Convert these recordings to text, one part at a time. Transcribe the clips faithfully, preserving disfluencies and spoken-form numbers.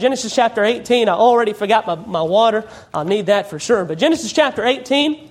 Genesis chapter eighteen. I already forgot my, my water. I'll need that for sure. But Genesis chapter eighteen.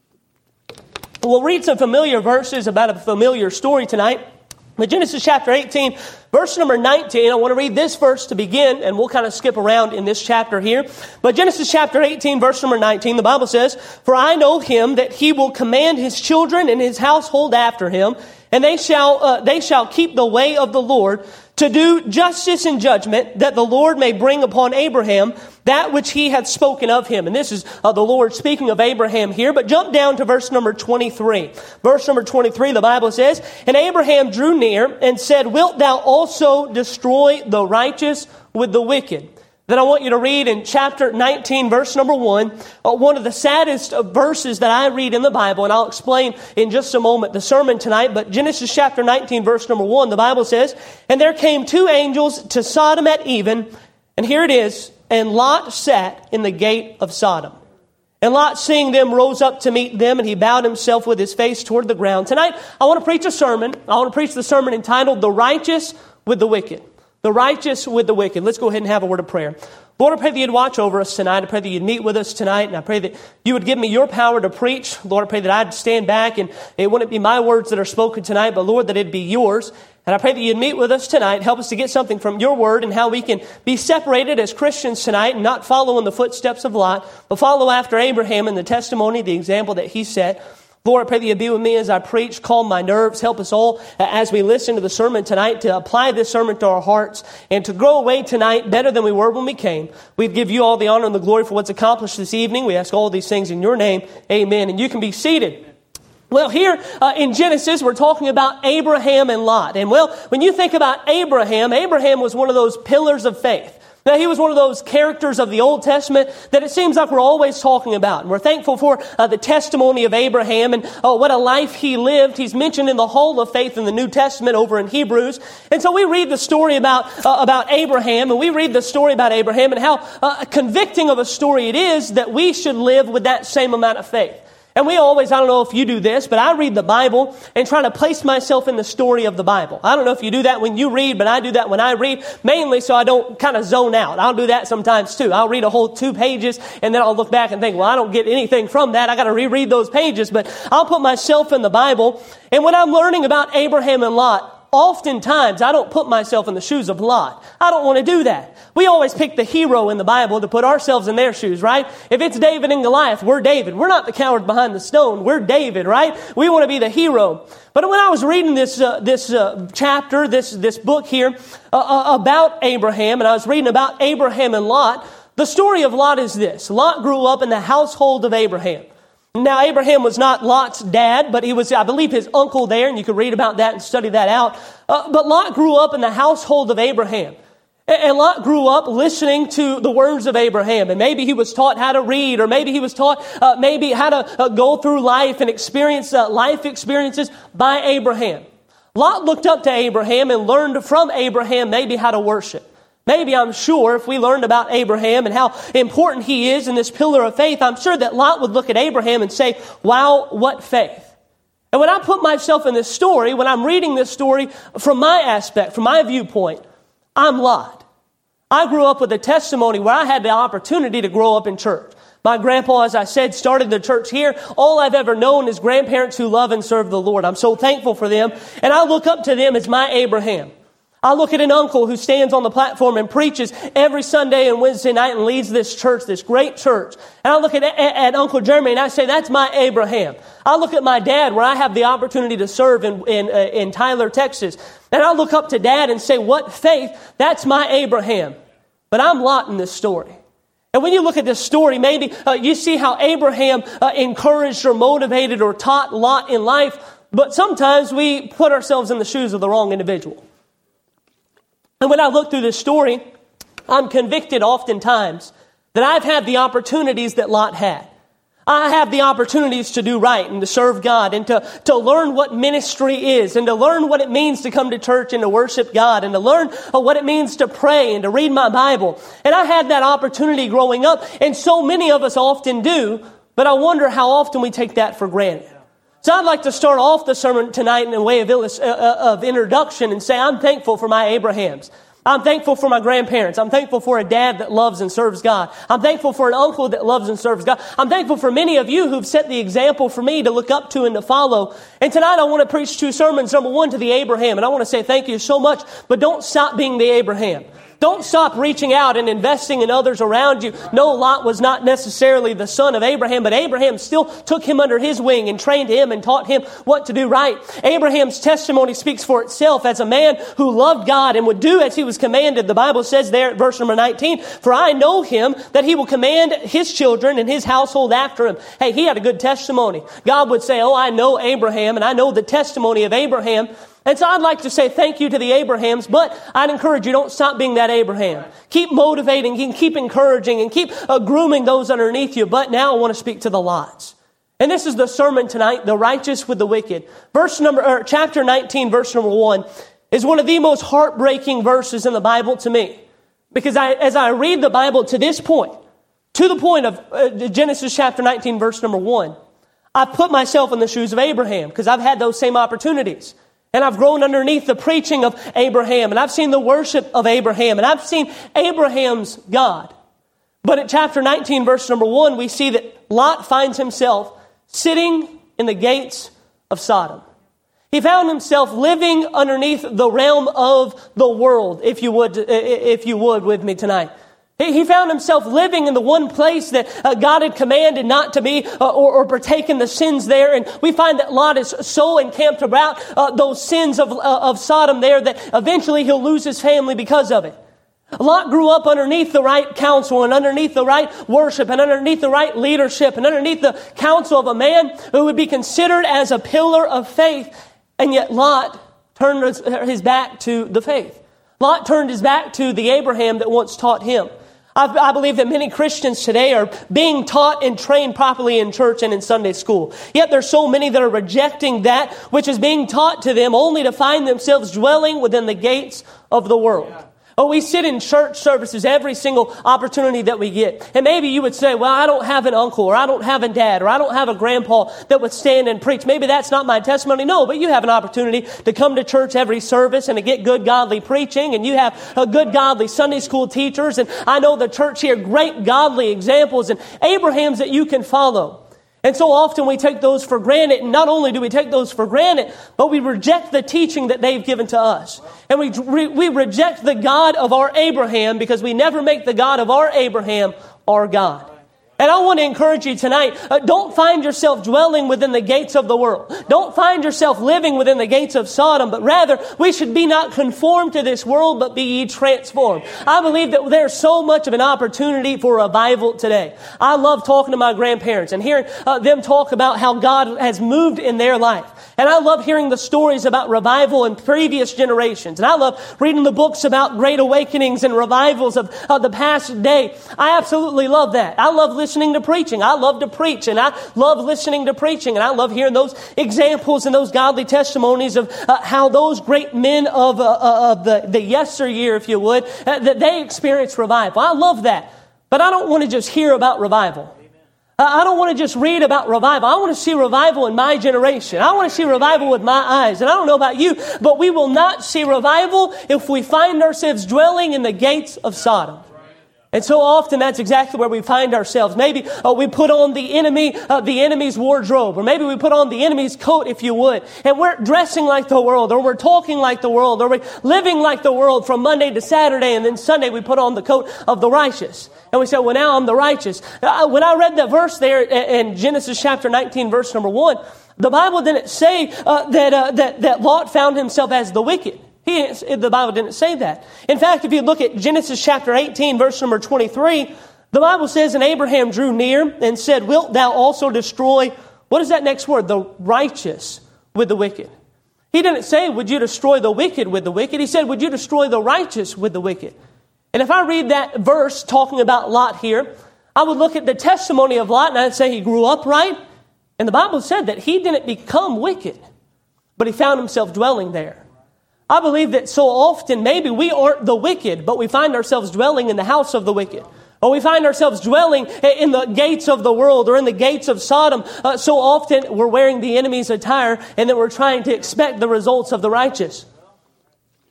We'll read some familiar verses about a familiar story tonight. But Genesis chapter eighteen, verse number nineteen, I want to read this verse to begin, and we'll kind of skip around in this chapter here. But Genesis chapter eighteen, verse number nineteen, the Bible says, "For I know him that he will command his children and his household after him, and they shall uh, they shall keep the way of the Lord, to do justice and judgment, that the Lord may bring upon Abraham that which he hath spoken of him." And this is uh, the Lord speaking of Abraham here. But jump down to verse number twenty-three. Verse number twenty-three, the Bible says, "And Abraham drew near and said, Wilt thou also destroy the righteous with the wicked?" Then I want you to read in chapter nineteen, verse number one, uh, one of the saddest of verses that I read in the Bible, and I'll explain in just a moment the sermon tonight. But Genesis chapter nineteen, verse number one, the Bible says, "And there came two angels to Sodom at even," and here it is, "and Lot sat in the gate of Sodom. And Lot, seeing them, rose up to meet them, and he bowed himself with his face toward the ground." Tonight, I want to preach a sermon. I want to preach the sermon entitled, "The Righteous with the Wicked." The righteous with the wicked. Let's go ahead and have a word of prayer. Lord, I pray that you'd watch over us tonight. I pray that you'd meet with us tonight. And I pray that you would give me your power to preach. Lord, I pray that I'd stand back and it wouldn't be my words that are spoken tonight, but Lord, that it'd be yours. And I pray that you'd meet with us tonight. Help us to get something from your word and how we can be separated as Christians tonight and not follow in the footsteps of Lot, but follow after Abraham and the testimony, the example that he set. Lord, I pray that you be with me as I preach, calm my nerves, help us all as we listen to the sermon tonight to apply this sermon to our hearts and to grow away tonight better than we were when we came. We give you all the honor and the glory for what's accomplished this evening. We ask all these things in your name. Amen. And you can be seated. Well, here uh, in Genesis, we're talking about Abraham and Lot. And well, when you think about Abraham, Abraham was one of those pillars of faith. Now, he was one of those characters of the Old Testament that it seems like we're always talking about. And we're thankful for uh, the testimony of Abraham and uh, what a life he lived. He's mentioned in the Hall of Faith in the New Testament over in Hebrews. And so we read the story about uh, about Abraham, and we read the story about Abraham and how uh, convicting of a story it is that we should live with that same amount of faith. And we always, I don't know if you do this, but I read the Bible and try to place myself in the story of the Bible. I don't know if you do that when you read, but I do that when I read, mainly so I don't kind of zone out. I'll do that sometimes too. I'll read a whole two pages and then I'll look back and think, well, I don't get anything from that. I got to reread those pages, but I'll put myself in the Bible. And when I'm learning about Abraham and Lot, oftentimes, I don't put myself in the shoes of Lot. I don't want to do that. We always pick the hero in the Bible to put ourselves in their shoes, right? If it's David and Goliath, we're David. We're not the coward behind the stone. We're David, right? We want to be the hero. But when I was reading this uh, this uh, chapter, this this book here uh, uh, about Abraham, and I was reading about Abraham and Lot, the story of Lot is this. Lot grew up in the household of Abraham. Now, Abraham was not Lot's dad, but he was, I believe, his uncle there, and you can read about that and study that out. Uh, but Lot grew up in the household of Abraham. And Lot grew up listening to the words of Abraham. And maybe he was taught how to read, or maybe he was taught uh, maybe how to uh, go through life and experience uh, life experiences by Abraham. Lot looked up to Abraham and learned from Abraham maybe how to worship. Maybe, I'm sure, if we learned about Abraham and how important he is in this pillar of faith, I'm sure that Lot would look at Abraham and say, wow, what faith. And when I put myself in this story, when I'm reading this story from my aspect, from my viewpoint, I'm Lot. I grew up with a testimony where I had the opportunity to grow up in church. My grandpa, as I said, started the church here. All I've ever known is grandparents who love and serve the Lord. I'm so thankful for them. And I look up to them as my Abraham. I look at an uncle who stands on the platform and preaches every Sunday and Wednesday night and leads this church, this great church. And I look at, at, at Uncle Jeremy and I say, that's my Abraham. I look at my dad where I have the opportunity to serve in, in, uh, in Tyler, Texas. And I look up to Dad and say, what faith? That's my Abraham. But I'm Lot in this story. And when you look at this story, maybe uh, you see how Abraham uh, encouraged or motivated or taught Lot in life. But sometimes we put ourselves in the shoes of the wrong individual. And when I look through this story, I'm convicted oftentimes that I've had the opportunities that Lot had. I have the opportunities to do right and to serve God and to, to learn what ministry is and to learn what it means to come to church and to worship God and to learn what it means to pray and to read my Bible. And I had that opportunity growing up, and so many of us often do, but I wonder how often we take that for granted. So I'd like to start off the sermon tonight in a way of, illus- uh, of introduction and say I'm thankful for my Abrahams. I'm thankful for my grandparents. I'm thankful for a dad that loves and serves God. I'm thankful for an uncle that loves and serves God. I'm thankful for many of you who've set the example for me to look up to and to follow. And tonight I want to preach two sermons. Number one, to the Abraham. And I want to say thank you so much, but don't stop being the Abraham. Don't stop reaching out and investing in others around you. No, Lot was not necessarily the son of Abraham, but Abraham still took him under his wing and trained him and taught him what to do right. Abraham's testimony speaks for itself as a man who loved God and would do as he was commanded. The Bible says there at verse number nineteen, for I know him that he will command his children and his household after him. Hey, he had a good testimony. God would say, oh, I know Abraham and I know the testimony of Abraham. And so I'd like to say thank you to the Abrahams, but I'd encourage you, don't stop being that Abraham. Keep motivating, and keep encouraging, and keep uh, grooming those underneath you. But now I want to speak to the Lots. And this is the sermon tonight, the righteous with the wicked. Verse number, or chapter nineteen, verse number one, is one of the most heartbreaking verses in the Bible to me. Because I, as I read the Bible to this point, to the point of uh, Genesis chapter nineteen, verse number one, I put myself in the shoes of Abraham, because I've had those same opportunities. And I've grown underneath the preaching of Abraham, and I've seen the worship of Abraham, and I've seen Abraham's God. But at chapter nineteen, verse number one, we see that Lot finds himself sitting in the gates of Sodom. He found himself living underneath the realm of the world, if you would, if you would with me tonight. He found himself living in the one place that uh, God had commanded not to be uh, or, or partake in the sins there. And we find that Lot is so encamped about uh, those sins of, uh, of Sodom there that eventually he'll lose his family because of it. Lot grew up underneath the right counsel and underneath the right worship and underneath the right leadership and underneath the counsel of a man who would be considered as a pillar of faith. And yet Lot turned his, his back to the faith. Lot turned his back to the Abraham that once taught him. I, I believe that many Christians today are being taught and trained properly in church and in Sunday school. Yet there's so many that are rejecting that which is being taught to them only to find themselves dwelling within the gates of the world. Oh, we sit in church services every single opportunity that we get. And maybe you would say, well, I don't have an uncle, or I don't have a dad, or I don't have a grandpa that would stand and preach. Maybe that's not my testimony. No, but you have an opportunity to come to church every service and to get good godly preaching. And you have a good godly Sunday school teachers. And I know the church here, great godly examples and Abrahams that you can follow. And so often we take those for granted, and not only do we take those for granted, but we reject the teaching that they've given to us. And we, we reject the God of our Abraham because we never make the God of our Abraham our God. And I want to encourage you tonight, uh, don't find yourself dwelling within the gates of the world. Don't find yourself living within the gates of Sodom, but rather we should be not conformed to this world, but be ye transformed. I believe that there's so much of an opportunity for revival today. I love talking to my grandparents and hearing uh, them talk about how God has moved in their life. And I love hearing the stories about revival in previous generations. And I love reading the books about great awakenings and revivals of, of the past day. I absolutely love that. I love listening to preaching. I love to preach, and I love listening to preaching. And I love hearing those examples and those godly testimonies of uh, how those great men of, uh, of the, the yesteryear, if you would, uh, that they experienced revival. I love that. But I don't want to just hear about revival. I don't want to just read about revival. I want to see revival in my generation. I want to see revival with my eyes. And I don't know about you, but we will not see revival if we find ourselves dwelling in the gates of Sodom. And so often that's exactly where we find ourselves. Maybe uh, we put on the enemy, uh, the enemy's wardrobe, or maybe we put on the enemy's coat, if you would, and we're dressing like the world, or we're talking like the world, or we're living like the world from Monday to Saturday, and then Sunday we put on the coat of the righteous. And we say, well, now I'm the righteous. Uh, when I read that verse there in Genesis chapter nineteen, verse number one, the Bible didn't say uh, that, uh, that, that Lot found himself as the wicked. He didn't, the Bible didn't say that. In fact, if you look at Genesis chapter eighteen, verse number twenty-three, the Bible says, and Abraham drew near and said, wilt thou also destroy, what is that next word? The righteous with the wicked. He didn't say, would you destroy the wicked with the wicked? He said, would you destroy the righteous with the wicked? And if I read that verse talking about Lot here, I would look at the testimony of Lot and I'd say he grew upright. And the Bible said that he didn't become wicked, but he found himself dwelling there. I believe that so often maybe we aren't the wicked, but we find ourselves dwelling in the house of the wicked. Or we find ourselves dwelling in the gates of the world or in the gates of Sodom. Uh, so often we're wearing the enemy's attire and then we're trying to expect the results of the righteous.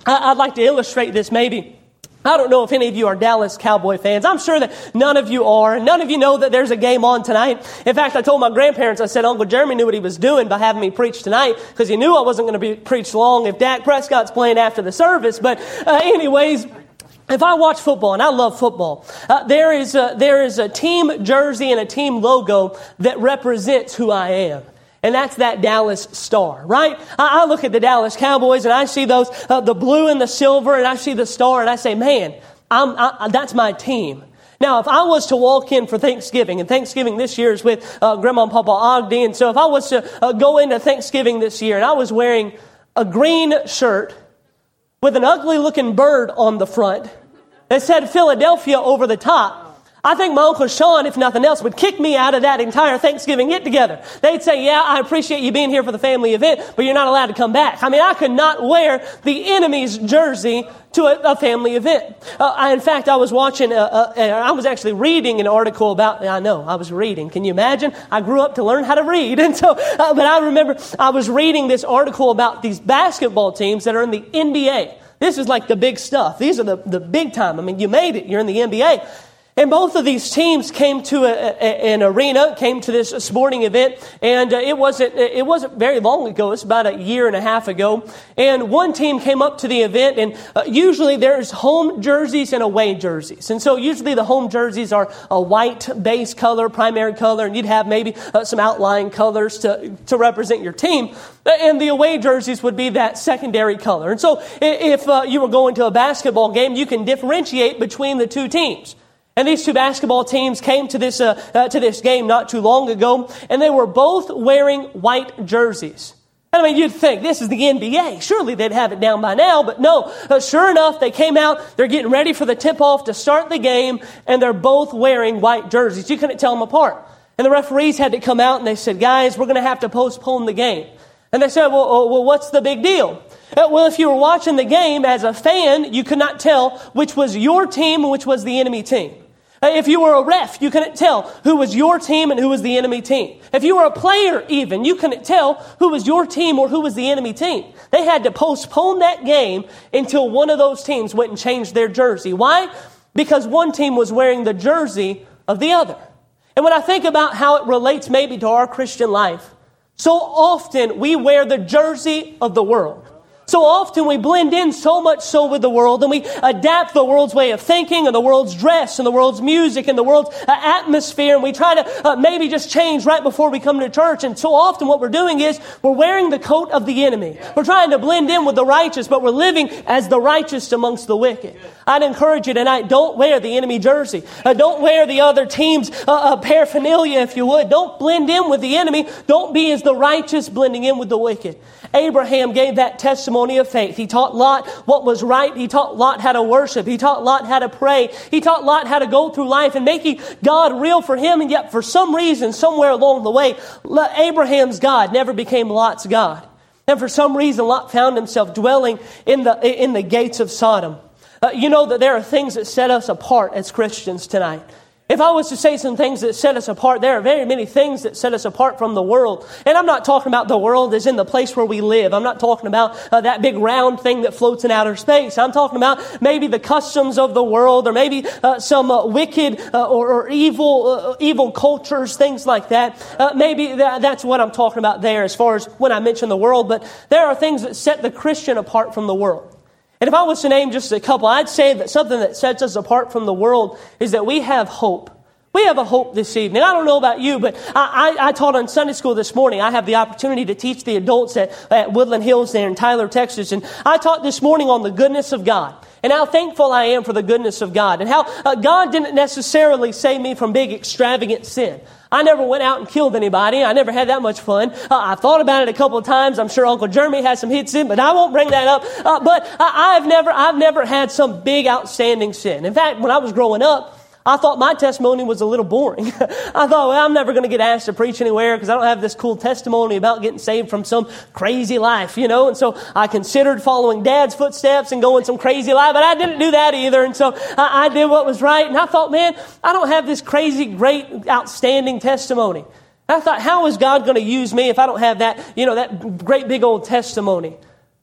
I'd like to illustrate this maybe. I don't know if any of you are Dallas Cowboy fans. I'm sure that none of you are, and none of you know that there's a game on tonight. In fact, I told my grandparents, I said, Uncle Jeremy knew what he was doing by having me preach tonight, because he knew I wasn't going to be preached long if Dak Prescott's playing after the service. But uh, anyways, if I watch football, and I love football, uh, there is a, there is a team jersey and a team logo that represents who I am. And that's that Dallas star, right? I, I look at the Dallas Cowboys and I see those, uh, the blue and the silver, and I see the star and I say, man, I'm, I, that's my team. Now, if I was to walk in for Thanksgiving, and Thanksgiving this year is with uh, Grandma and Papa Ogden, and so if I was to uh, go into Thanksgiving this year and I was wearing a green shirt with an ugly looking bird on the front that said Philadelphia over the top, I think my Uncle Sean, if nothing else, would kick me out of that entire Thanksgiving get-together. They'd say, yeah, I appreciate you being here for the family event, but you're not allowed to come back. I mean, I could not wear the enemy's jersey to a, a family event. Uh, I, in fact, I was watching, uh, uh, I was actually reading an article about, I know, I was reading. Can you imagine? I grew up to learn how to read. And so, uh, but I remember I was reading this article about these basketball teams that are in the N B A. This is like the big stuff. These are the, the big time. I mean, you made it. You're in the N B A. And both of these teams came to a, a, an arena, came to this sporting event, and uh, it wasn't it wasn't very long ago. It was about a year and a half ago. And one team came up to the event, and uh, usually there's home jerseys and away jerseys. And so usually the home jerseys are a white base color, primary color, and you'd have maybe uh, some outlying colors to, to represent your team. And the away jerseys would be that secondary color. And so if uh, you were going to a basketball game, you can differentiate between the two teams. And these two basketball teams came to this uh, uh, to this game not too long ago, and they were both wearing white jerseys. I mean, you'd think, this is the N B A. Surely they'd have it down by now, but no. Uh, sure enough, they came out, they're getting ready for the tip-off to start the game, and they're both wearing white jerseys. You couldn't tell them apart. And the referees had to come out, and they said, guys, we're going to have to postpone the game. And they said, well, well what's the big deal? Well, if you were watching the game as a fan, you could not tell which was your team and which was the enemy team. If you were a ref, you couldn't tell who was your team and who was the enemy team. If you were a player even, you couldn't tell who was your team or who was the enemy team. They had to postpone that game until one of those teams went and changed their jersey. Why? Because one team was wearing the jersey of the other. And when I think about how it relates maybe to our Christian life, so often we wear the jersey of the world. So often we blend in so much so with the world, and we adapt the world's way of thinking and the world's dress and the world's music and the world's uh, atmosphere, and we try to uh, maybe just change right before we come to church. And so often what we're doing is we're wearing the coat of the enemy. We're trying to blend in with the righteous, but we're living as the righteous amongst the wicked. I'd encourage you tonight, don't wear the enemy jersey. Uh, don't wear the other team's uh, uh, paraphernalia, if you would. Don't blend in with the enemy. Don't be as the righteous blending in with the wicked. Abraham gave that testimony of faith. He taught Lot what was right. He taught Lot how to worship. He taught Lot how to pray. He taught Lot how to go through life and making God real for him. And yet for some reason, somewhere along the way, Abraham's God never became Lot's God. And for some reason, Lot found himself dwelling in the, in the gates of Sodom. Uh, you know that there are things that set us apart as Christians tonight. If I was to say some things that set us apart, there are very many things that set us apart from the world. And I'm not talking about the world as in the place where we live. I'm not talking about uh, that big round thing that floats in outer space. I'm talking about maybe the customs of the world, or maybe uh, some uh, wicked uh, or, or evil uh, evil cultures, things like that. Uh, maybe that, that's what I'm talking about there as far as when I mention the world. But there are things that set the Christian apart from the world. And if I was to name just a couple, I'd say that something that sets us apart from the world is that we have hope. We have a hope this evening. I don't know about you, but I, I, I taught on Sunday school this morning. I have the opportunity to teach the adults at, at Woodland Hills there in Tyler, Texas. And I taught this morning on the goodness of God and how thankful I am for the goodness of God, and how uh, God didn't necessarily save me from big extravagant sin. I never went out and killed anybody. I never had that much fun. Uh, I thought about it a couple of times. I'm sure Uncle Jeremy has some hits in, but I won't bring that up. Uh, but I, I've never, I've never had some big outstanding sin. In fact, when I was growing up, I thought my testimony was a little boring. I thought, well, I'm never going to get asked to preach anywhere because I don't have this cool testimony about getting saved from some crazy life, you know. And so I considered following Dad's footsteps and going some crazy life, but I didn't do that either. And so I, I did what was right. And I thought, man, I don't have this crazy, great, outstanding testimony. And I thought, how is God going to use me if I don't have that, you know, that great big old testimony?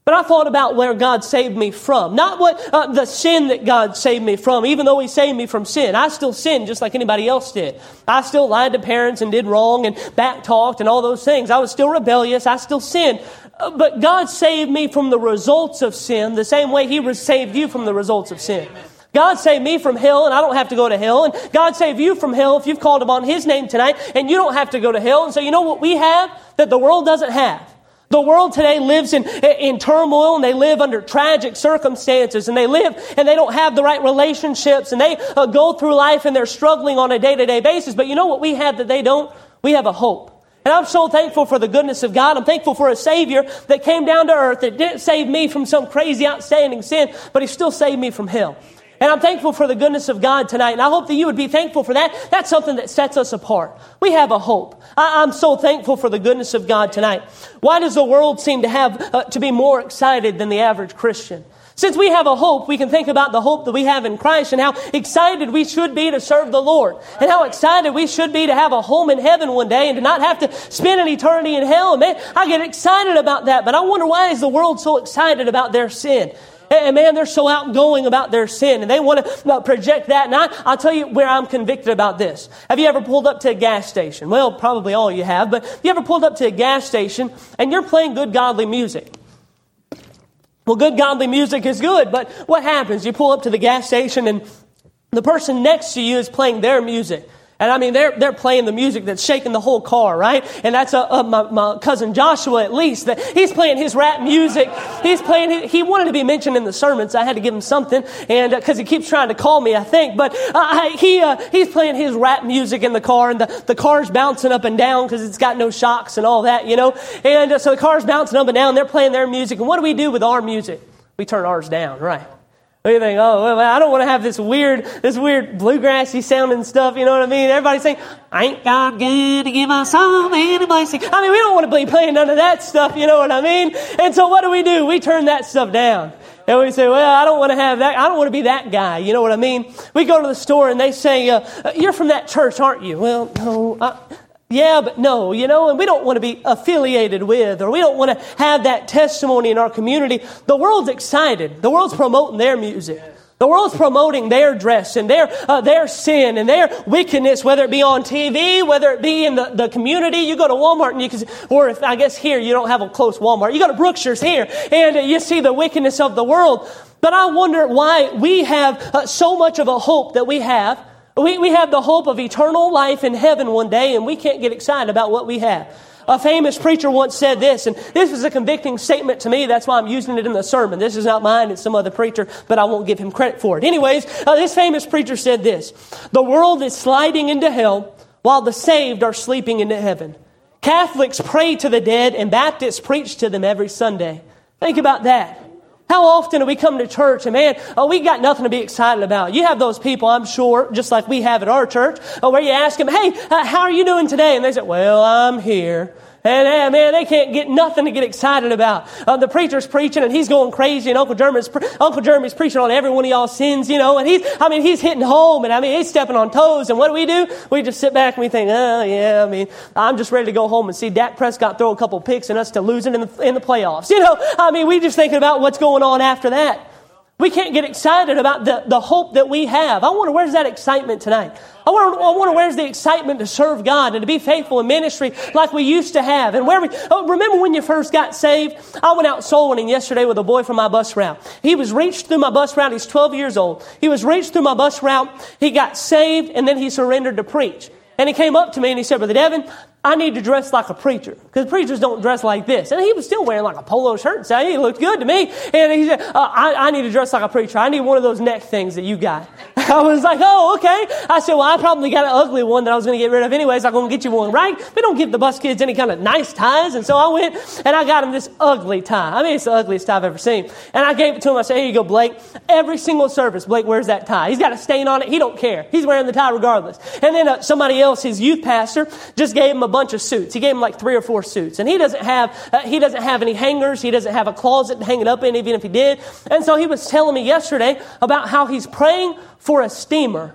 But I thought about where God saved me from. Not what uh, the sin that God saved me from, even though He saved me from sin. I still sinned just like anybody else did. I still lied to parents and did wrong and back-talked and all those things. I was still rebellious. I still sinned. Uh, but God saved me from the results of sin the same way He saved you from the results of sin. God saved me from hell, and I don't have to go to hell. And God saved you from hell if you've called upon His name tonight, and you don't have to go to hell. And so you know what we have that the world doesn't have? The world today lives in, in turmoil, and they live under tragic circumstances, and they live and they don't have the right relationships, and they uh, go through life and they're struggling on a day-to-day basis. But you know what we have that they don't? We have a hope. And I'm so thankful for the goodness of God. I'm thankful for a Savior that came down to earth that didn't save me from some crazy outstanding sin, but He still saved me from hell. And I'm thankful for the goodness of God tonight. And I hope that you would be thankful for that. That's something that sets us apart. We have a hope. I, I'm so thankful for the goodness of God tonight. Why does the world seem to have uh, to be more excited than the average Christian? Since we have a hope, we can think about the hope that we have in Christ and how excited we should be to serve the Lord. And how excited we should be to have a home in heaven one day and to not have to spend an eternity in hell. And man, I get excited about that. But I wonder, why is the world so excited about their sin? And man, they're so outgoing about their sin, and they want to project that. And I, I'll tell you where I'm convicted about this. Have you ever pulled up to a gas station? Well, probably all you have, but have you ever pulled up to a gas station and you're playing good godly music? Well, good godly music is good, but what happens? You pull up to the gas station and the person next to you is playing their music. And I mean, they're they're playing the music that's shaking the whole car, right? And that's uh, uh, my, my cousin Joshua, at least. That he's playing his rap music. He's playing. His, he wanted to be mentioned in the sermon, so I had to give him something. And because uh, he keeps trying to call me, I think. But uh, he uh, he's playing his rap music in the car, and the, the car's bouncing up and down because it's got no shocks and all that, you know. And uh, so the car's bouncing up and down. They're playing their music. And what do we do with our music? We turn ours down, right? You think, oh, well, I don't want to have this weird, this weird bluegrassy sounding stuff. You know what I mean? Everybody's saying, "Ain't God good to give us all many blessings?" I mean, we don't want to be playing none of that stuff. You know what I mean? And so, what do we do? We turn that stuff down, and we say, "Well, I don't want to have that. I don't want to be that guy." You know what I mean? We go to the store and they say, uh, "You're from that church, aren't you?" Well, no. I, Yeah, but no, you know, and we don't want to be affiliated with, or we don't want to have that testimony in our community. The world's excited. The world's promoting their music. The world's promoting their dress and their uh, their sin and their wickedness, whether it be on T V, whether it be in the, the community. You go to Walmart and you can, or if I guess here you don't have a close Walmart. You go to Brookshire's here and uh, you see the wickedness of the world. But I wonder why we have uh, so much of a hope that we have. We, we have the hope of eternal life in heaven one day, and we can't get excited about what we have. A famous preacher once said this, and this is a convicting statement to me. That's why I'm using it in the sermon. This is not mine. It's some other preacher, but I won't give him credit for it. Anyways, uh, this famous preacher said this: "The world is sliding into hell while the saved are sleeping into heaven. Catholics pray to the dead, and Baptists preach to them every Sunday." Think about that. How often do we come to church and, man, oh, we got nothing to be excited about. You have those people, I'm sure, just like we have at our church, where you ask them, "Hey, uh, how are you doing today?" And they say, "Well, I'm here." And uh, man, they can't get nothing to get excited about. Uh, the preacher's preaching and he's going crazy, and Uncle Jeremy's pre- Uncle Jeremy's preaching on every one of y'all's sins, you know. And he's, I mean, he's hitting home, and I mean, he's stepping on toes. And what do we do? We just sit back and we think, "Oh yeah, I mean, I'm just ready to go home and see Dak Prescott throw a couple picks and us to losing in the in the playoffs." You know, I mean, we just thinking about what's going on after that. We can't get excited about the, the hope that we have. I wonder, where's that excitement tonight? I wonder, I wonder where's the excitement to serve God and to be faithful in ministry like we used to have. And where we, oh, remember when you first got saved? I went out soul winning yesterday with a boy from my bus route. He was reached through my bus route. He's twelve years old. He was reached through my bus route. He got saved, and then he surrendered to preach. And he came up to me and he said, "Brother Devin, I need to dress like a preacher, because preachers don't dress like this." And he was still wearing like a polo shirt, so he looked good to me. And he said, uh, I, I need to dress like a preacher. I need one of those neck things that you got. I was like, "Oh, okay." I said, "Well, I probably got an ugly one that I was going to get rid of anyways. I'm going to get you one, right?" We don't give the bus kids any kind of nice ties. And so I went and I got him this ugly tie. I mean, it's the ugliest tie I've ever seen. And I gave it to him. I said, "Here you go, Blake. Every single service, Blake wears that tie. He's got a stain on it. He don't care. He's wearing the tie regardless." And then uh, somebody else, his youth pastor, just gave him a bunch of suits. He gave him like three or four suits. And he doesn't have uh, he doesn't have any hangers. He doesn't have a closet to hang it up in, even if he did. And so he was telling me yesterday about how he's praying for a steamer.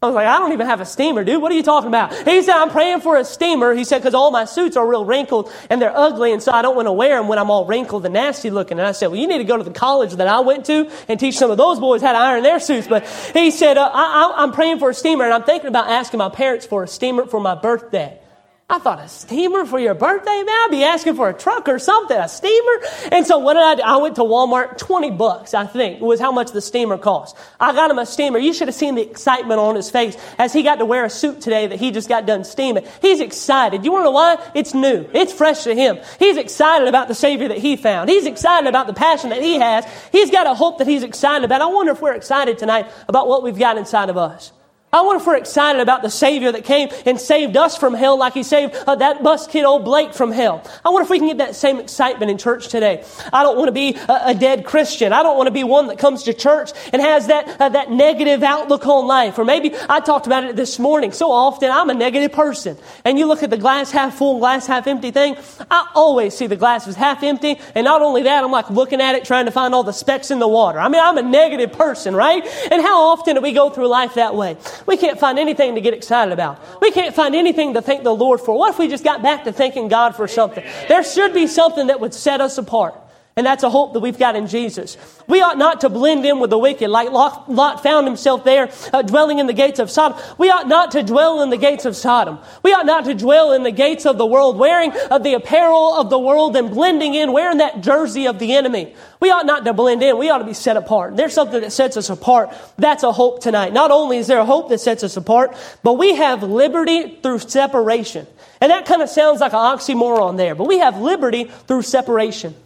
I was like, I don't even have a steamer, dude. What are you talking about? He said, I'm praying for a steamer. He said, because all my suits are real wrinkled and they're ugly, and so I don't want to wear them when I'm all wrinkled and nasty looking. And I said, well, you need to go to the college that I went to and teach some of those boys how to iron their suits. But he said, uh, I, I, I'm praying for a steamer, and I'm thinking about asking my parents for a steamer for my birthday. I thought, a steamer for your birthday, man? I'd be asking for a truck or something, a steamer. And so what did I do? I went to Walmart, twenty bucks, I think, was how much the steamer cost. I got him a steamer. You should have seen the excitement on his face as he got to wear a suit today that he just got done steaming. He's excited. You want to know why? It's new. It's fresh to him. He's excited about the Savior that he found. He's excited about the passion that he has. He's got a hope that he's excited about. I wonder if we're excited tonight about what we've got inside of us. I wonder if we're excited about the Savior that came and saved us from hell like He saved uh, that bus kid old Blake from hell. I wonder if we can get that same excitement in church today. I don't want to be a, a dead Christian. I don't want to be one that comes to church and has that uh, that negative outlook on life. Or maybe I talked about it this morning. So often I'm a negative person. And you look at the glass half full, glass half empty thing. I always see the glass as half empty. And not only that, I'm like looking at it trying to find all the specks in the water. I mean, I'm a negative person, right? And how often do we go through life that way? We can't find anything to get excited about. We can't find anything to thank the Lord for. What if we just got back to thanking God for something? There should be something that would set us apart. And that's a hope that we've got in Jesus. We ought not to blend in with the wicked like Lot, Lot found himself there uh, dwelling in the gates of Sodom. We ought not to dwell in the gates of Sodom. We ought not to dwell in the gates of the world wearing uh, the apparel of the world and blending in, wearing that jersey of the enemy. We ought not to blend in. We ought to be set apart. There's something that sets us apart. That's a hope tonight. Not only is there a hope that sets us apart, but we have liberty through separation. And that kind of sounds like an oxymoron there, but we have liberty through separation.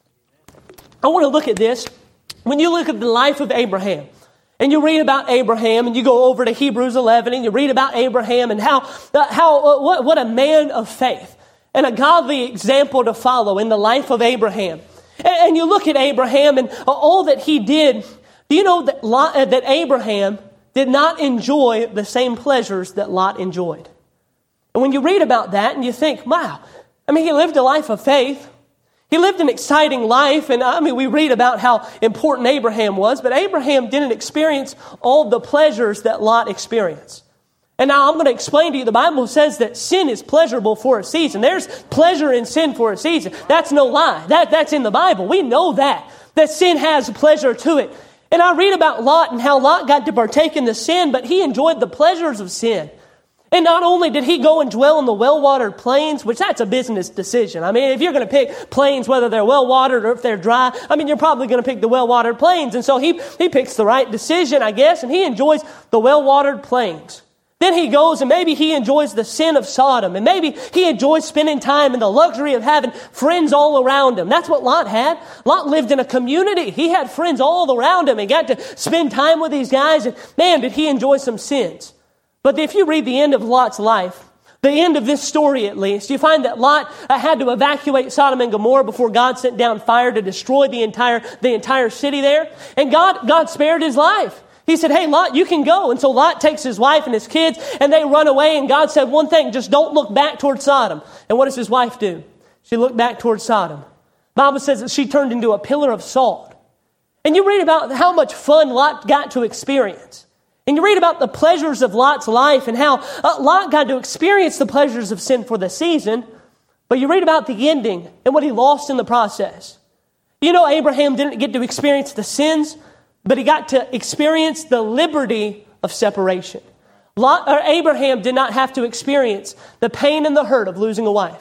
I want to look at this. When you look at the life of Abraham, and you read about Abraham, and you go over to Hebrews eleven, and you read about Abraham and how, how what, what a man of faith and a godly example to follow in the life of Abraham. And, and you look at Abraham and all that he did. Do you know that, Lot, that Abraham did not enjoy the same pleasures that Lot enjoyed? And when you read about that and you think, wow, I mean, he lived a life of faith. He lived an exciting life, and I mean, we read about how important Abraham was, but Abraham didn't experience all the pleasures that Lot experienced. And now I'm going to explain to you, the Bible says that sin is pleasurable for a season. There's pleasure in sin for a season. That's no lie. That, that's in the Bible. We know that, that sin has pleasure to it. And I read about Lot and how Lot got to partake in the sin, but he enjoyed the pleasures of sin. And not only did he go and dwell in the well-watered plains, which that's a business decision. I mean, if you're going to pick plains, whether they're well-watered or if they're dry, I mean, you're probably going to pick the well-watered plains. And so he, he picks the right decision, I guess, and he enjoys the well-watered plains. Then he goes and maybe he enjoys the sin of Sodom, and maybe he enjoys spending time in the luxury of having friends all around him. That's what Lot had. Lot lived in a community. He had friends all around him and got to spend time with these guys, and man, did he enjoy some sins. But if you read the end of Lot's life, the end of this story at least, you find that Lot uh, had to evacuate Sodom and Gomorrah before God sent down fire to destroy the entire the entire city there. And God God spared his life. He said, hey, Lot, you can go. And so Lot takes his wife and his kids, and they run away. And God said one thing, just don't look back towards Sodom. And what does his wife do? She looked back towards Sodom. The Bible says that she turned into a pillar of salt. And you read about how much fun Lot got to experience. And you read about the pleasures of Lot's life and how uh, Lot got to experience the pleasures of sin for the season. But you read about the ending and what he lost in the process. You know, Abraham didn't get to experience the sins, but he got to experience the liberty of separation. Lot, or Abraham did not have to experience the pain and the hurt of losing a wife.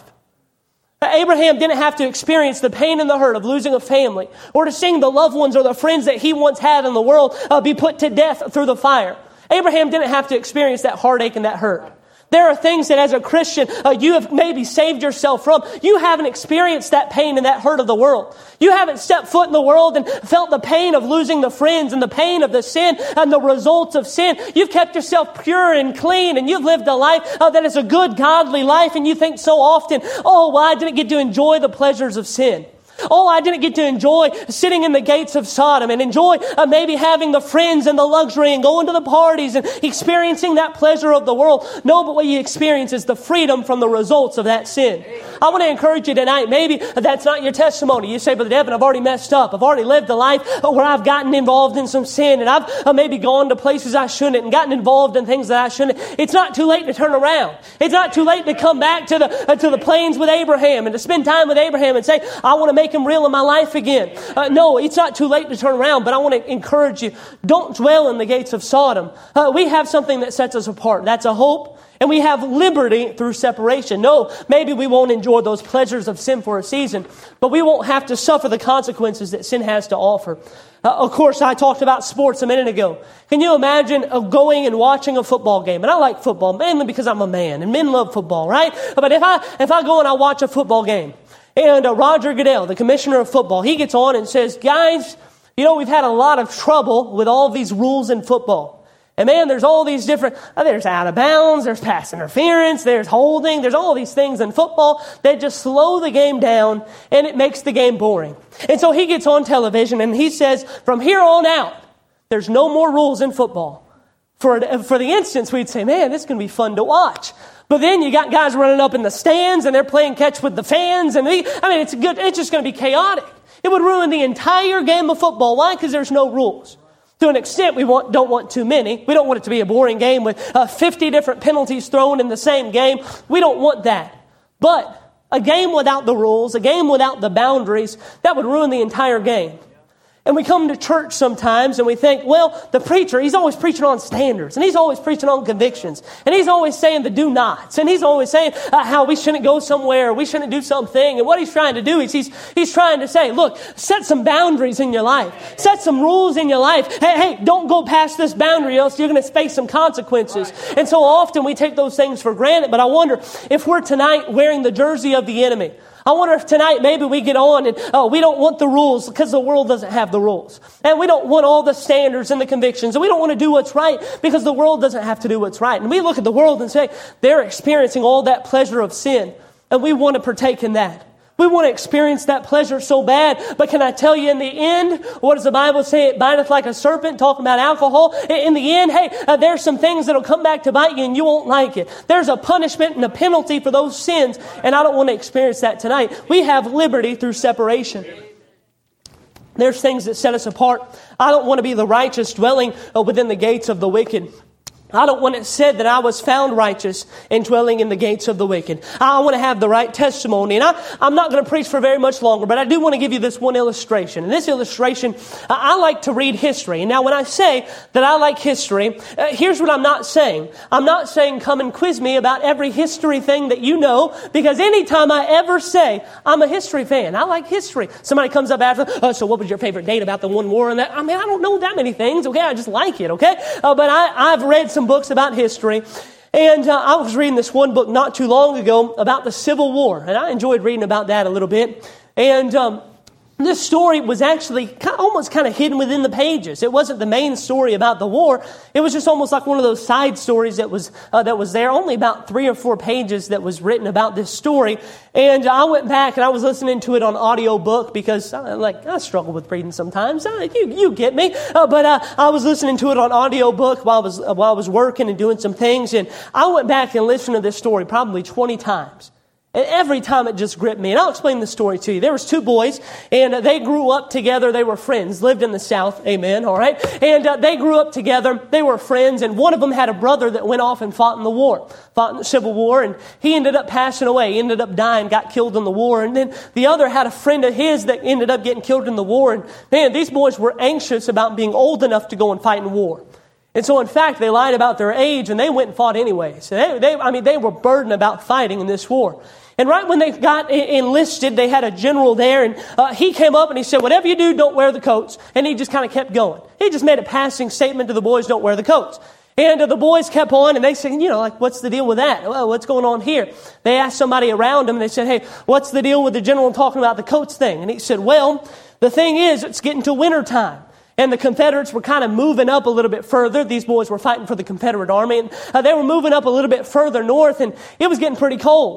Abraham didn't have to experience the pain and the hurt of losing a family, or to seeing the loved ones or the friends that he once had in the world uh, be put to death through the fire. Abraham didn't have to experience that heartache and that hurt. There are things that as a Christian, uh, you have maybe saved yourself from. You haven't experienced that pain and that hurt of the world. You haven't stepped foot in the world and felt the pain of losing the friends and the pain of the sin and the results of sin. You've kept yourself pure and clean, and you've lived a life uh, that is a good, godly life, and you think so often, oh, well, I didn't get to enjoy the pleasures of sin. Oh, I didn't get to enjoy sitting in the gates of Sodom and enjoy uh, maybe having the friends and the luxury and going to the parties and experiencing that pleasure of the world. No, but what you experience is the freedom from the results of that sin. I want to encourage you tonight. Maybe that's not your testimony. You say, Brother Devin, I've already messed up. I've already lived a life where I've gotten involved in some sin and I've uh, maybe gone to places I shouldn't and gotten involved in things that I shouldn't. It's not too late to turn around. It's not too late to come back to the uh, to the plains with Abraham and to spend time with Abraham and say, I want to make him real in my life again. Uh, no, it's not too late to turn around, but I want to encourage you, don't dwell in the gates of Sodom. Uh, we have something that sets us apart. That's a hope. And we have liberty through separation. No, maybe we won't enjoy those pleasures of sin for a season, but we won't have to suffer the consequences that sin has to offer. Uh, of course, I talked about sports a minute ago. Can you imagine uh, going and watching a football game? And I like football mainly because I'm a man, and men love football, right? But if I if I go and I watch a football game, and uh, Roger Goodell, the commissioner of football, he gets on and says, guys, you know, we've had a lot of trouble with all these rules in football. And man, there's all these different, uh, there's out of bounds, there's pass interference, there's holding, there's all these things in football that just slow the game down and it makes the game boring. And so he gets on television and he says, from here on out, there's no more rules in football. For, for the instance, we'd say, man, this is going to be fun to watch. But then you got guys running up in the stands and they're playing catch with the fans. And we, I mean, it's good. It's just going to be chaotic. It would ruin the entire game of football. Why? Because there's no rules. To an extent, we want, don't want too many. We don't want it to be a boring game with uh, fifty different penalties thrown in the same game. We don't want that. But a game without the rules, a game without the boundaries, that would ruin the entire game. And we come to church sometimes and we think, well, the preacher, he's always preaching on standards and he's always preaching on convictions and he's always saying the do nots and he's always saying uh, how we shouldn't go somewhere, we shouldn't do something. And what he's trying to do is he's he's trying to say, look, set some boundaries in your life, set some rules in your life. Hey, hey, don't go past this boundary, else you're going to face some consequences. And so often we take those things for granted. But I wonder if we're tonight wearing the jersey of the enemy. I wonder if tonight maybe we get on and oh, we don't want the rules because the world doesn't have the rules. And we don't want all the standards and the convictions. And we don't want to do what's right because the world doesn't have to do what's right. And we look at the world and say, they're experiencing all that pleasure of sin. And we want to partake in that. We want to experience that pleasure so bad. But can I tell you in the end, what does the Bible say? It biteth like a serpent, talking about alcohol. In the end, hey, uh, there's some things that will come back to bite you and you won't like it. There's a punishment and a penalty for those sins. And I don't want to experience that tonight. We have liberty through separation. There's things that set us apart. I don't want to be the righteous dwelling uh, within the gates of the wicked. I don't want it said that I was found righteous and dwelling in the gates of the wicked. I want to have the right testimony. And I, I'm not going to preach for very much longer, but I do want to give you this one illustration. And this illustration, I like to read history. And now when I say that I like history, uh, here's what I'm not saying. I'm not saying come and quiz me about every history thing that you know, because anytime I ever say I'm a history fan, I like history. Somebody comes up after, oh, so what was your favorite date about the one war and that? I mean, I don't know that many things, okay? I just like it, okay? Uh, but I, I've read some books about history. And uh, I was reading this one book not too long ago about the Civil War. And I enjoyed reading about that a little bit. And um, this story was actually kind of, almost kind of hidden within the pages. It wasn't the main story about the war. It was just almost like one of those side stories that was uh, that was there. Only about three or four pages that was written about this story. And I went back and I was listening to it on audio book because uh, like I struggle with reading sometimes. Uh, you you get me. Uh, but uh, I was listening to it on audio book while I was uh, while I was working and doing some things. And I went back and listened to this story probably twenty times. And every time it just gripped me. And I'll explain the story to you. There was two boys, and uh, they grew up together. They were friends, lived in the South. Amen. All right. And uh, they grew up together. They were friends. And one of them had a brother that went off and fought in the war, fought in the Civil War. And he ended up passing away, he ended up dying, got killed in the war. And then the other had a friend of his that ended up getting killed in the war. And man, these boys were anxious about being old enough to go and fight in war. And so, in fact, they lied about their age, and they went and fought anyway. So they, they, I mean, they were burdened about fighting in this war. And right when they got enlisted, they had a general there, and uh, he came up and he said, whatever you do, don't wear the coats. And he just kind of kept going. He just made a passing statement to the boys, don't wear the coats. And uh, the boys kept on, and they said, you know, like, what's the deal with that? Well, what's going on here? They asked somebody around him, and they said, hey, what's the deal with the general talking about the coats thing? And he said, well, the thing is, it's getting to winter time. And the Confederates were kind of moving up a little bit further. These boys were fighting for the Confederate Army. And uh, they were moving up a little bit further north, and it was getting pretty cold.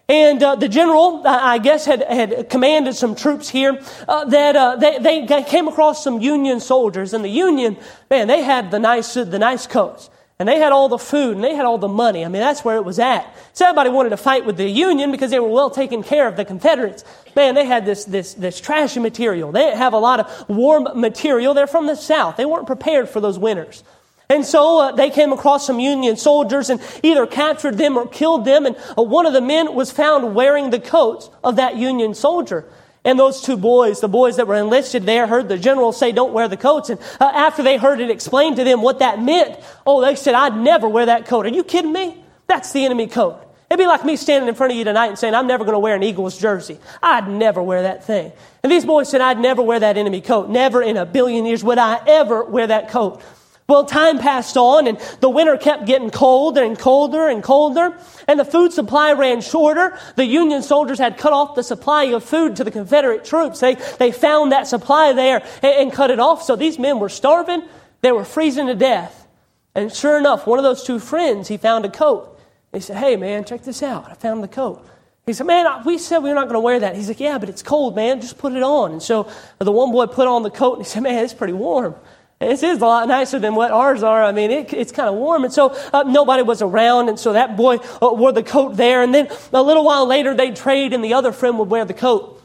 And uh, the general, I guess, had, had commanded some troops here uh, that uh, they, they came across some Union soldiers. And the Union, man, they had the nice the nice coats. And they had all the food and they had all the money. I mean, that's where it was at. So everybody wanted to fight with the Union because they were well taken care of. The Confederates, man, they had this this this trashy material. They didn't have a lot of warm material. They're from the South. They weren't prepared for those winters. And so uh, they came across some Union soldiers and either captured them or killed them. And uh, one of the men was found wearing the coats of that Union soldier. And those two boys, the boys that were enlisted there, heard the general say, don't wear the coats. And uh, after they heard it explained to them what that meant, oh, they said, I'd never wear that coat. Are you kidding me? That's the enemy coat. It'd be like me standing in front of you tonight and saying, I'm never going to wear an Eagles jersey. I'd never wear that thing. And these boys said, I'd never wear that enemy coat. Never in a billion years would I ever wear that coat. Well, time passed on and the winter kept getting colder and colder and colder and the food supply ran shorter. The Union soldiers had cut off the supply of food to the Confederate troops. They, they found that supply there and, and cut it off. So these men were starving. They were freezing to death. And sure enough, one of those two friends, he found a coat. He said, hey, man, check this out. I found the coat. He said, man, we said we were not going to wear that. He's like, yeah, but it's cold, man. Just put it on. And so the one boy put on the coat and he said, man, it's pretty warm. This is a lot nicer than what ours are. I mean, it, it's kind of warm. And so uh, nobody was around. And so that boy uh, wore the coat there. And then a little while later, they'd trade and the other friend would wear the coat.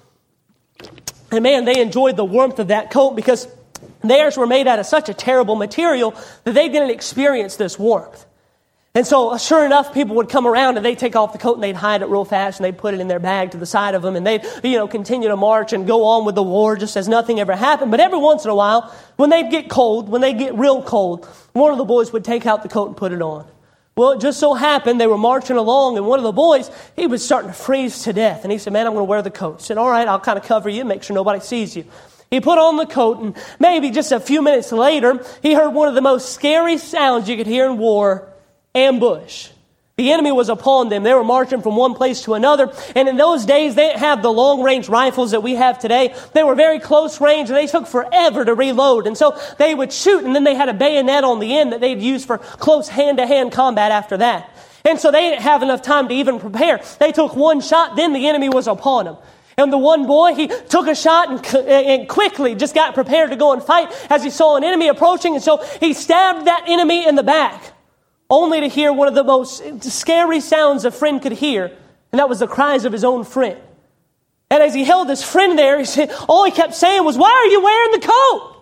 And man, they enjoyed the warmth of that coat because theirs were made out of such a terrible material that they didn't experience this warmth. And so, sure enough, people would come around and they'd take off the coat and they'd hide it real fast and they'd put it in their bag to the side of them and they'd, you know, continue to march and go on with the war just as nothing ever happened. But every once in a while, when they'd get cold, when they'd get real cold, one of the boys would take out the coat and put it on. Well, it just so happened they were marching along and one of the boys, he was starting to freeze to death. And he said, man, I'm going to wear the coat. He said, all right, I'll kind of cover you, make sure nobody sees you. He put on the coat and maybe just a few minutes later, he heard one of the most scary sounds you could hear in war, ambush. The enemy was upon them. They were marching from one place to another. And in those days, they didn't have the long-range rifles that we have today. They were very close range, and they took forever to reload. And so they would shoot, and then they had a bayonet on the end that they'd use for close hand-to-hand combat after that. And so they didn't have enough time to even prepare. They took one shot, then the enemy was upon them. And the one boy, he took a shot and, and quickly just got prepared to go and fight as he saw an enemy approaching. And so he stabbed that enemy in the back, only to hear one of the most scary sounds a friend could hear, and that was the cries of his own friend. And as he held his friend there, he said, all he kept saying was, why are you wearing the coat?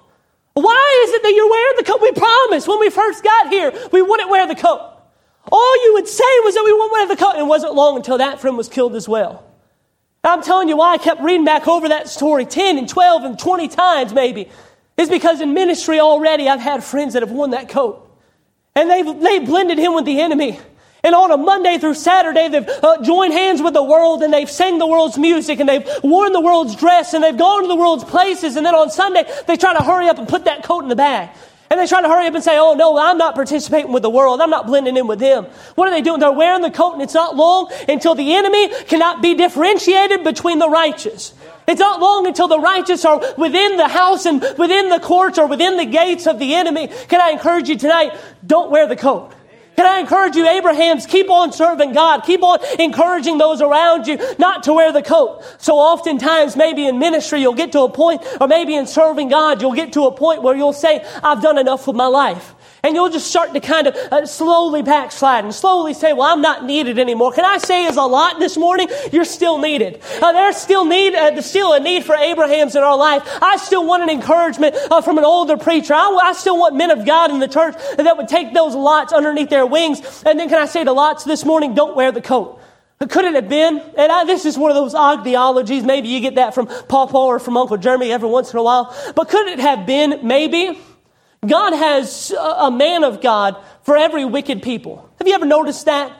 Why is it that you're wearing the coat? We promised when we first got here, we wouldn't wear the coat. All you would say was that we wouldn't wear the coat. And it wasn't long until that friend was killed as well. I'm telling you why I kept reading back over that story ten and twelve and twenty times maybe. It's because in ministry already I've had friends that have worn that coat. And they've, they've blended him with the enemy. And on a Monday through Saturday, they've uh, joined hands with the world and they've sang the world's music and they've worn the world's dress and they've gone to the world's places. And then on Sunday, they try to hurry up and put that coat in the bag. And they try to hurry up and say, oh, no, I'm not participating with the world. I'm not blending in with them. What are they doing? They're wearing the coat, and it's not long until the enemy cannot be differentiated between the righteous. It's not long until the righteous are within the house and within the courts or within the gates of the enemy. Can I encourage you tonight? Don't wear the coat. Can I encourage you, Abrahams, keep on serving God. Keep on encouraging those around you not to wear the coat. So oftentimes, maybe in ministry, you'll get to a point, or maybe in serving God, you'll get to a point where you'll say, I've done enough with my life. And you'll just start to kind of uh, slowly backslide and slowly say, well, I'm not needed anymore. Can I say as a lot this morning, you're still needed. Uh, there's still need, uh, still a need for Abrahams in our life. I still want an encouragement uh, from an older preacher. I, I still want men of God in the church that would take those lots underneath their wings. And then can I say to lots this morning, don't wear the coat. Could it have been, and I, this is one of those odd theologies, maybe you get that from Papa or from Uncle Jeremy every once in a while, but could it have been maybe God has a man of God for every wicked people? Have you ever noticed that?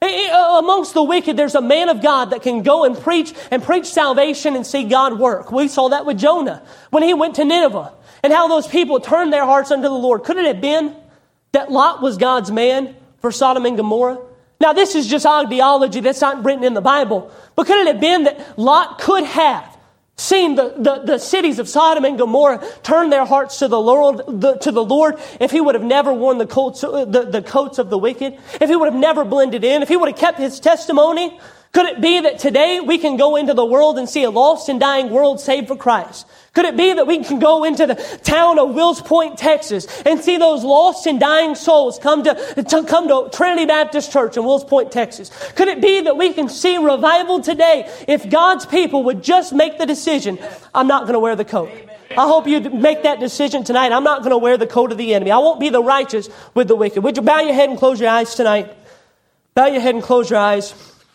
Amongst the wicked, there's a man of God that can go and preach and preach salvation and see God work. We saw that with Jonah when he went to Nineveh and how those people turned their hearts unto the Lord. Could it have been that Lot was God's man for Sodom and Gomorrah? Now, this is just odd theology that's not written in the Bible. But could it have been that Lot could have seen the, the, the cities of Sodom and Gomorrah turn their hearts to the Lord, the, to the Lord, if he would have never worn the coats, the, the coats of the wicked, if he would have never blended in, if he would have kept his testimony? Could it be that today we can go into the world and see a lost and dying world saved for Christ? Could it be that we can go into the town of Wills Point, Texas, and see those lost and dying souls come to, to come to Trinity Baptist Church in Wills Point, Texas? Could it be that we can see revival today if God's people would just make the decision, I'm not going to wear the coat? I hope you make that decision tonight. I'm not going to wear the coat of the enemy. I won't be the righteous with the wicked. Would you bow your head and close your eyes tonight? Bow your head and close your eyes.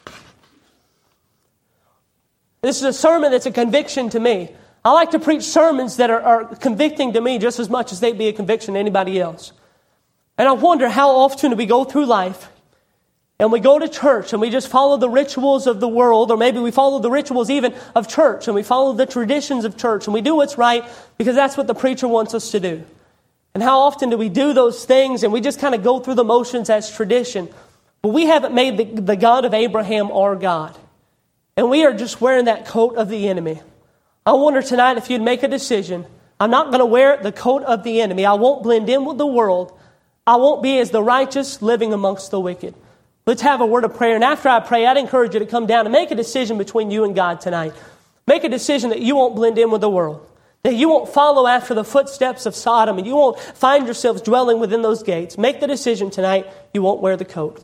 This is a sermon that's a conviction to me. I like to preach sermons that are, are convicting to me just as much as they'd be a conviction to anybody else. And I wonder how often we go through life and we go to church and we just follow the rituals of the world, or maybe we follow the rituals even of church, and we follow the traditions of church, and we do what's right because that's what the preacher wants us to do. And how often do we do those things and we just kind of go through the motions as tradition? But we haven't made the, the God of Abraham our God. And we are just wearing that coat of the enemy. I wonder tonight if you'd make a decision. I'm not going to wear the coat of the enemy. I won't blend in with the world. I won't be as the righteous living amongst the wicked. Let's have a word of prayer. And after I pray, I'd encourage you to come down and make a decision between you and God tonight. Make a decision that you won't blend in with the world. That you won't follow after the footsteps of Sodom, and you won't find yourselves dwelling within those gates. Make the decision tonight you won't wear the coat.